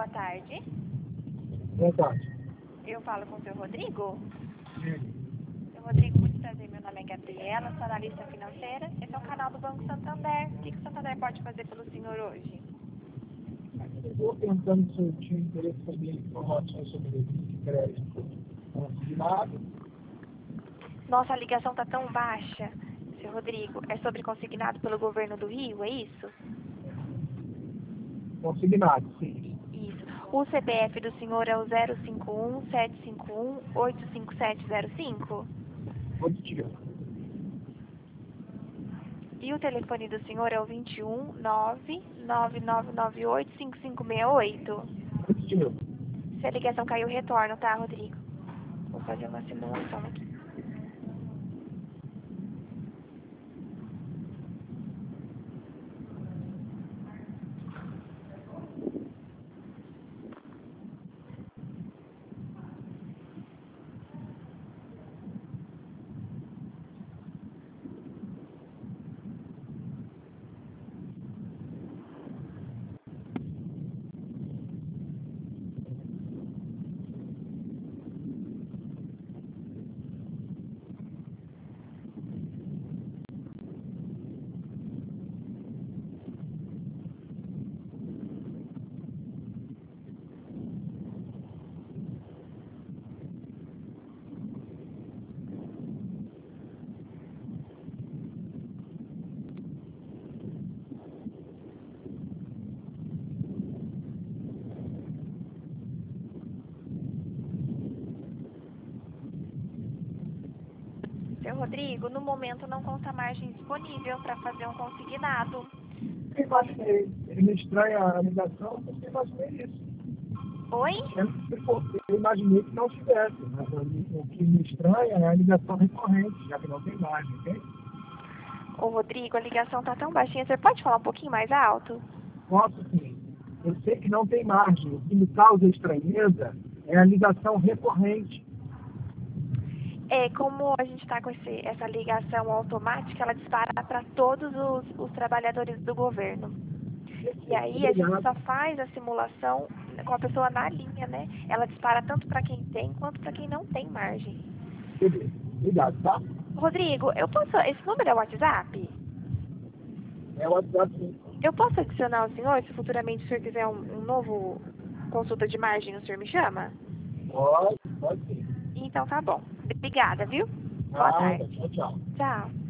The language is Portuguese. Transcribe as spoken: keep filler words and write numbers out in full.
Boa tarde. Boa tarde. Eu falo com o seu Rodrigo. Sim. Seu Rodrigo, muito prazer. Meu nome é Gabriela, sou analista financeira. Esse é o canal do Banco Santander. O que que o Santander pode fazer pelo senhor hoje? Eu estou perguntando se eu tinha interesse em saber informações sobre crédito consignado. Nossa, a ligação está tão baixa. Seu Rodrigo, é sobre consignado pelo governo do Rio, é isso? Consignado, sim. Isso. O C P F do senhor é o zero cinco um, sete cinco um, oito cinco sete zero cinco? Positivo. E o telefone do senhor é o vinte e um, nove nove nove nove oito, cinco cinco seis oito? Positivo. Se a ligação caiu, retorno, tá, Rodrigo? Vou fazer uma simulação aqui. Seu Rodrigo, no momento não consta margem disponível para fazer um consignado. Eu imaginei. Ele me estranha a ligação porque eu imaginei isso. Oi? Eu imaginei que não tivesse, mas o que me estranha é a ligação recorrente, já que não tem margem, ok? Ô, Rodrigo, a ligação tá tão baixinha, você pode falar um pouquinho mais alto? Posso sim. Eu sei que não tem margem. O que me causa estranheza é a ligação recorrente. É, como a gente está com esse, essa ligação automática, ela dispara para todos os, os trabalhadores do governo. E aí a gente só faz a simulação com a pessoa na linha, né? Ela dispara tanto para quem tem quanto para quem não tem margem. Beleza. Obrigado, tá? Rodrigo, eu posso. Esse número é o WhatsApp? É o WhatsApp sim. Eu posso adicionar o senhor se futuramente o senhor quiser um, um novo consulta de margem, o senhor me chama? Pode, pode sim. Então tá bom. Obrigada, viu? Boa Nada. tarde. Tchau, tchau. Tchau.